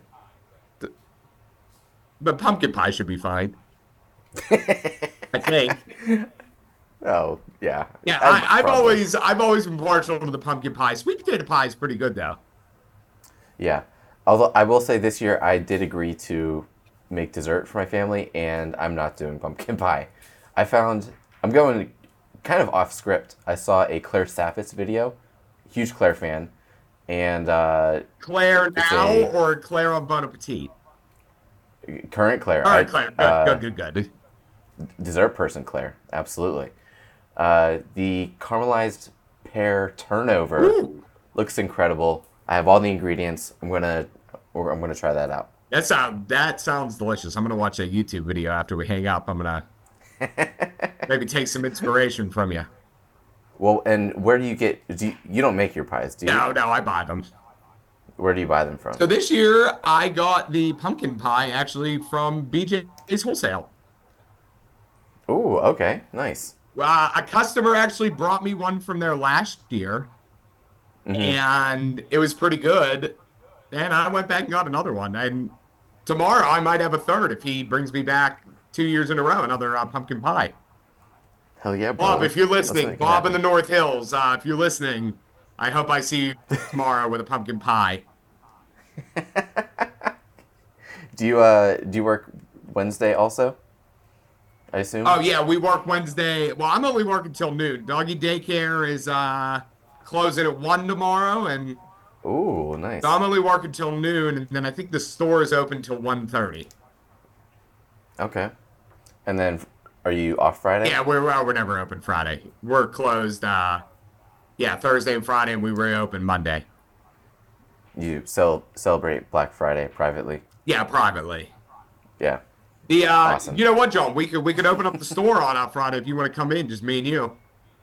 pumpkin pie should be fine. I think. Oh, yeah. Yeah, I've Probably. always been partial to the pumpkin pie. Sweet potato pie is pretty good though. Yeah. Although I will say this year I did agree to make dessert for my family, and I'm not doing pumpkin pie. I'm going kind of off script. I saw a Claire Saffitz video, huge Claire fan, and Claire it's now a or Claire on Bon Appetit? current Claire. All right, Claire. Good. Dessert person Claire. Absolutely. The caramelized pear turnover Ooh, looks incredible. I have all the ingredients. I'm gonna try that out. that sounds delicious. I'm gonna watch a YouTube video after we hang up. I'm gonna maybe take some inspiration from you. Well, and where do you get? You don't make your pies, do you? No, I buy them. Where do you buy them from? So this year I got the pumpkin pie actually from BJ's Wholesale. Ooh, okay, nice. A customer actually brought me one from there last year, and it was pretty good. And I went back and got another one. And tomorrow I might have a third if he brings me back 2 years in a row another pumpkin pie. Hell yeah, Bob, brother. if you're Let's listening, make it Bob in the happen. North Hills, if you're listening, I hope I see you tomorrow with a pumpkin pie. Do you work Wednesday also? I assume. Oh yeah, we work Wednesday. Well, I'm only working till noon. Doggy daycare is closing at 1 tomorrow, and Ooh, nice. so I'm only working till noon, and then I think the store is open till 1:30. Okay. And then, are you off Friday? Yeah, we're never open Friday. We're closed. Yeah, Thursday and Friday, and we reopen Monday. You celebrate Black Friday privately. Yeah, privately. Yeah. You know what, John? We could open up the store on Friday if you want to come in, just me and you.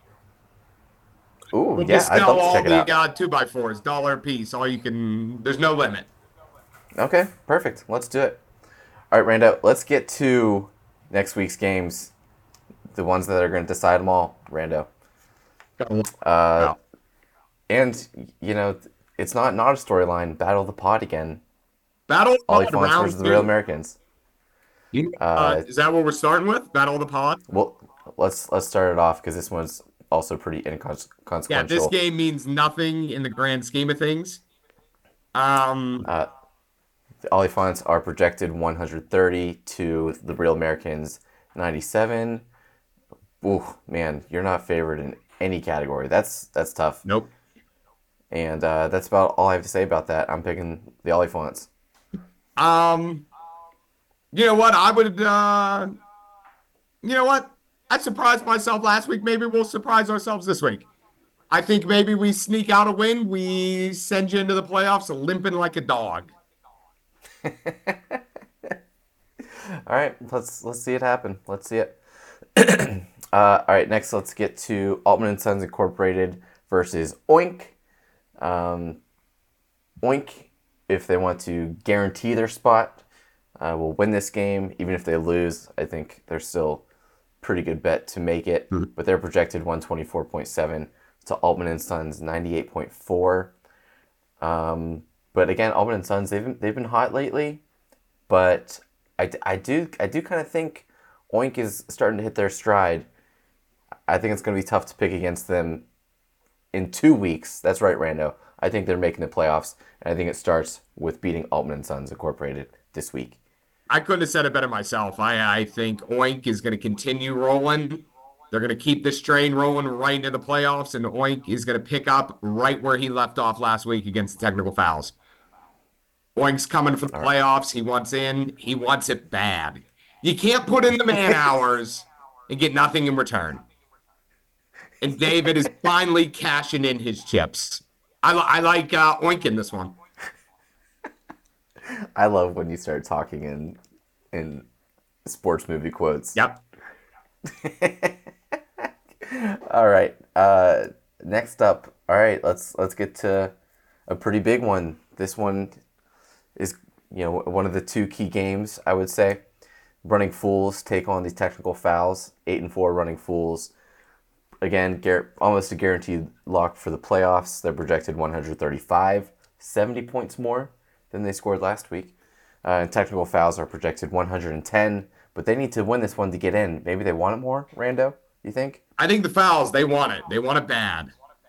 Ooh, We'll yeah. just I'd sell love to all check it the out. 2x4s, $1 a piece. All you can. There's no limit. Okay, perfect. Let's do it. All right, Rando. Let's get to next week's games. The ones that are going to decide them all, Rando. Oh. And it's not a storyline. Battle of the Pod again. Battle Ollie of the Fonts Pod versus round the Real two. Americans. Is that what we're starting with? Battle of the Pod? Well, let's start it off because this one's also pretty Yeah, inconsequential. this game means nothing in the grand scheme of things. The Ollie Fonts are projected 130 to the Real Americans 97. Ooh, man, you're not favored in any category. That's tough. Nope. And that's about all I have to say about that. I'm picking the Ollie Fonts. You know what? You know what? I surprised myself last week. Maybe we'll surprise ourselves this week. I think maybe we sneak out a win. We send you into the playoffs limping like a dog. All right, let's see it happen. Let's see it. All right, next let's get to Altman and Sons Incorporated versus Oink. Oink, if they want to guarantee their spot, will win this game. Even if they lose, I think they're still pretty good bet to make it. But they're projected 124.7 to Altman and Sons 98.4. But again, Altman and Sons they've been hot lately, but I do kind of think Oink is starting to hit their stride. I think it's going to be tough to pick against them in 2 weeks. That's right, Rando. I think they're making the playoffs, and I think it starts with beating Altman and Sons Incorporated this week. I couldn't have said it better myself. I think Oink is going to continue rolling. They're going to keep this train rolling right into the playoffs, and Oink is going to pick up right where he left off last week against the technical fouls. Oink's coming for the playoffs. He wants in. He wants it bad. You can't put in the man hours and get nothing in return. And David is finally cashing in his chips. I like Oink in this one. I love when you start talking in sports movie quotes. Yep. All right. Next up. All right. Let's get to a pretty big one. This one is one of the two key games, I would say. Running Fools take on the Technical Fouls. 8-4 Running Fools. Again, almost a guaranteed lock for the playoffs. They're projected 135, 70 points more than they scored last week. And Technical Fouls are projected 110, but they need to win this one to get in. Maybe they want it more, Rando, you think? I think the Fouls, they want it. They want it bad.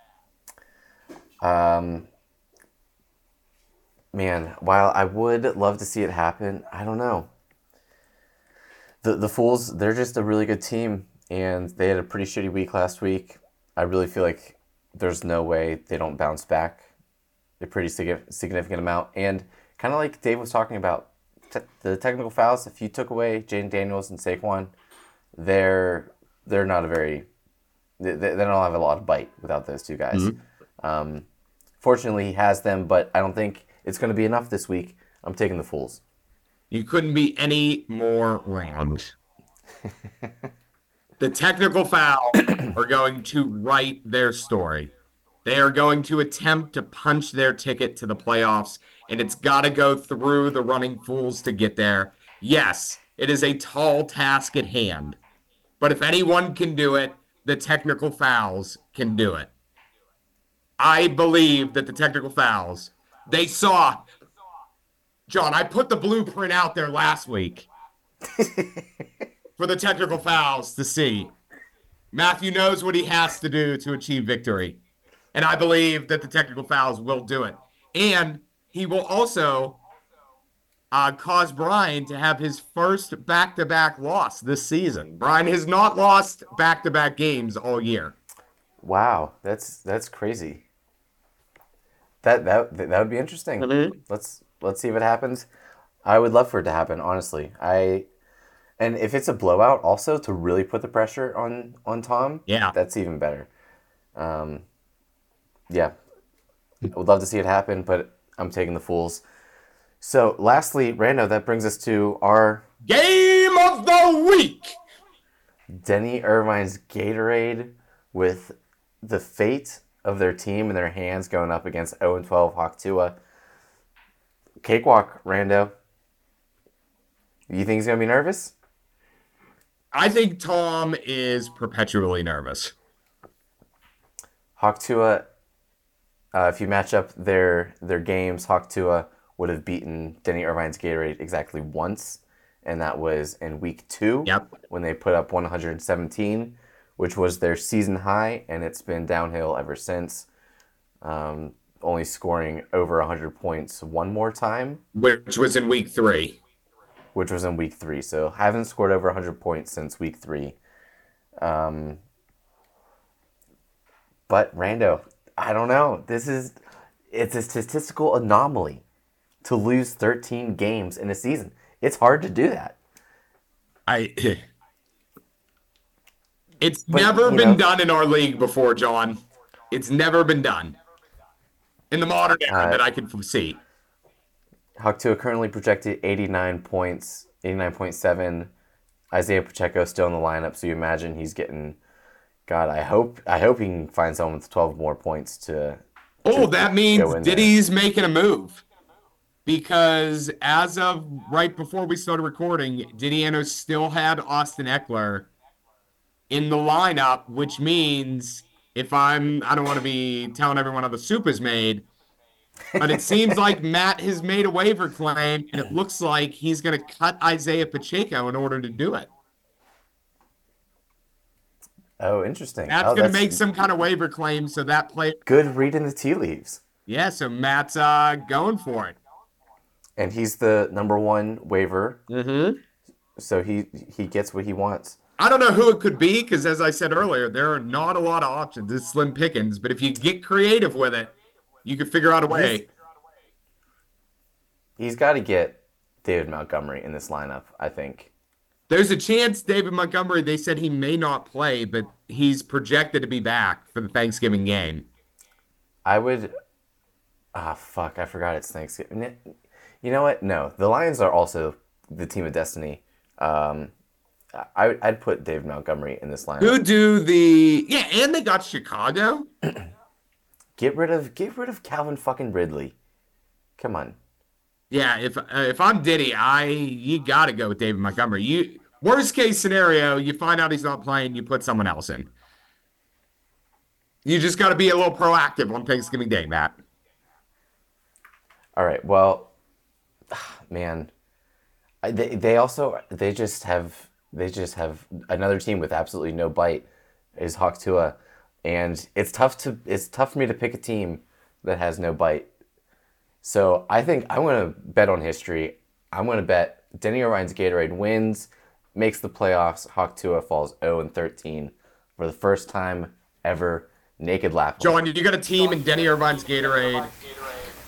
Man, while I would love to see it happen, I don't know. The Fools, they're just a really good team, and they had a pretty shitty week last week. I really feel like there's no way they don't bounce back a pretty significant amount. And kind of like Dave was talking about, the technical fouls, if you took away Jaden Daniels and Saquon, they're not a very, they don't have a lot of bite without those two guys. Fortunately, he has them, but I don't think it's going to be enough this week. I'm taking the Fools. You couldn't be any more wrong. The technical fouls are going to write their story. They are going to attempt to punch their ticket to the playoffs, and it's got to go through the Running Fools to get there. Yes, it is a tall task at hand, but if anyone can do it, the technical fouls can do it. I believe that the technical fouls, they saw. John, I put the blueprint out there last week for the technical fouls to see. Matthew knows what he has to do to achieve victory. And I believe that the technical fouls will do it. And he will also cause Brian to have his first back-to-back loss this season. Brian has not lost back-to-back games all year. Wow, that's crazy. That would be interesting. Mm-hmm. Let's see if it happens. I would love for it to happen, honestly. And if it's a blowout, also to really put the pressure on Tom, Yeah. that's even better. Yeah, I would love to see it happen, but I'm taking the Fools. So, lastly, Rando, that brings us to our Game of the week. Denny Irvine's Gatorade, with the fate of their team in their hands, going up against 0-12 Hawk Tua. Cakewalk, Rando. You think he's going to be nervous? I think Tom is perpetually nervous. Hawk Tua, if you match up their games, Hawk Tua would have beaten Denny Irvine's Gatorade exactly once, and that was in week 2 when they put up 117, which was their season high, and it's been downhill ever since, only scoring over 100 points one more time. Which was in week 3. Which was in week 3, so haven't scored over 100 points since week 3. But Rando, I don't know. It's a statistical anomaly to lose 13 games in a season. It's hard to do that. It's never been done in our league before, John. It's never been done in the modern era that I can foresee. Hawk Tua currently projected 89 points, 89.7. Isaiah Pacheco still in the lineup, so you imagine he's getting. God, I hope he can find someone with 12 more points to. That means Diddy's making a move. Because as of right before we started recording, Didiano still had Austin Eckler in the lineup, which means I don't want to be telling everyone how the soup is made, but it seems like Matt has made a waiver claim, and it looks like he's going to cut Isaiah Pacheco in order to do it. Oh, interesting. Matt's going to make some kind of waiver claim, so that player. Good reading the tea leaves. Yeah, so Matt's going for it. And he's the number one waiver. Mm-hmm. So he gets what he wants. I don't know who it could be, because as I said earlier, there are not a lot of options. It's slim pickings, but if you get creative with it, you can figure out a way. He's got to get David Montgomery in this lineup, I think. There's a chance David Montgomery, they said he may not play, but he's projected to be back for the Thanksgiving game. I would... I forgot it's Thanksgiving. You know what? No, the Lions are also the team of destiny. I'd put David Montgomery in this lineup. And they got Chicago. Get rid of Calvin fucking Ridley. Come on. Yeah, if I'm Diddy, you got to go with David Montgomery. Worst case scenario, you find out he's not playing, you put someone else in. You just got to be a little proactive on Thanksgiving Day, Matt. All right. Well, man, they just have another team with absolutely no bite is Hawk Tua, and it's tough for me to pick a team that has no bite. So I think I'm going to bet on history. I'm going to bet Denny Irvine's Gatorade wins, makes the playoffs. Hawk Tua falls 0-13 for the first time ever. Naked lap. John, you got a team in Denny Irvine's Gatorade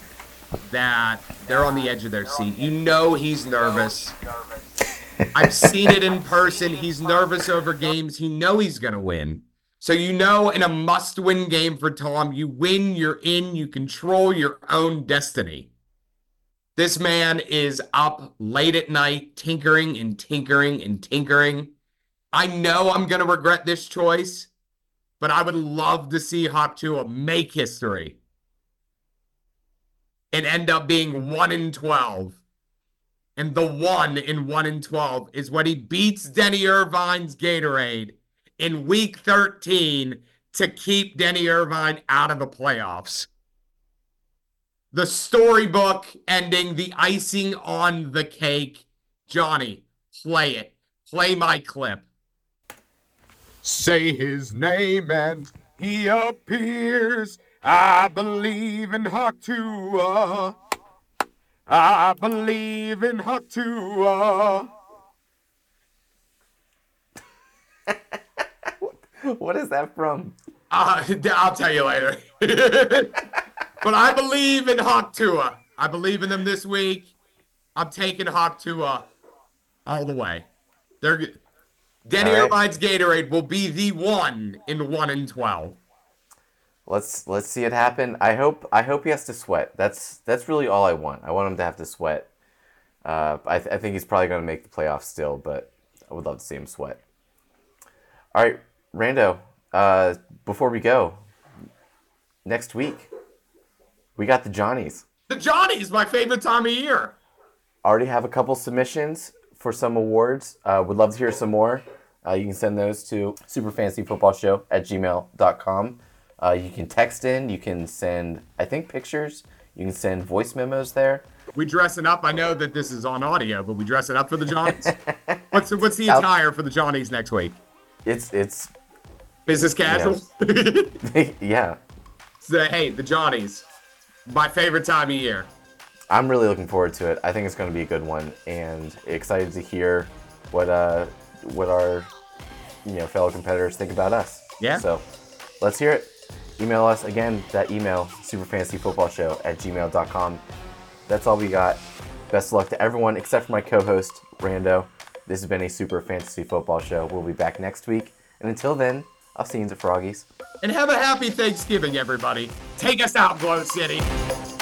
that they're on the edge of their seat. You know he's nervous. I've seen it in person. He's nervous over games. You know he's going to win. So you know in a must-win game for Tom, you win, you're in, you control your own destiny. This man is up late at night tinkering and tinkering and tinkering. I know I'm going to regret this choice, but I would love to see Hawk Tua make history and end up being 1-12. And the 1 in 1-12 is when he beats Denny Irvine's Gatorade in week 13 to keep Denny Irvine out of the playoffs. The storybook ending, the icing on the cake. Johnny, play it. Play my clip. Say his name and he appears. I believe in Hawk Tua. I believe in Hawk Tua. What is that from? I'll tell you later. But I believe in Hawk Tua. I believe in them this week. I'm taking Hawk Tua all the way. Denny Irvine's Gatorade will be the 1 in 1-12. Let's see it happen. I hope he has to sweat. That's really all I want. I want him to have to sweat. I think he's probably going to make the playoffs still, but I would love to see him sweat. All right, Rando. Before we go, next week we got the Johnnies. The Johnnies, my favorite time of year. Already have a couple submissions for some awards. Would love to hear some more. You can send those to superfantasyfootballshow@gmail.com. You can text in. You can send, I think, pictures. You can send voice memos there. We dressing up. I know that this is on audio, but we dressing up for the Johnnies. What's the attire for the Johnnies next week? It's Business casual. Yeah. So, hey, the Johnnies, my favorite time of year. I'm really looking forward to it. I think it's going to be a good one, and excited to hear what our fellow competitors think about us. Yeah. So let's hear it. Email us again. That email superfantasyfootballshow@gmail.com. That's all we got. Best of luck to everyone except for my co-host Rando. This has been a Super Fantasy Football Show. We'll be back next week, and until then, I'll see you at Froggies. And have a happy Thanksgiving, everybody. Take us out, Glow City.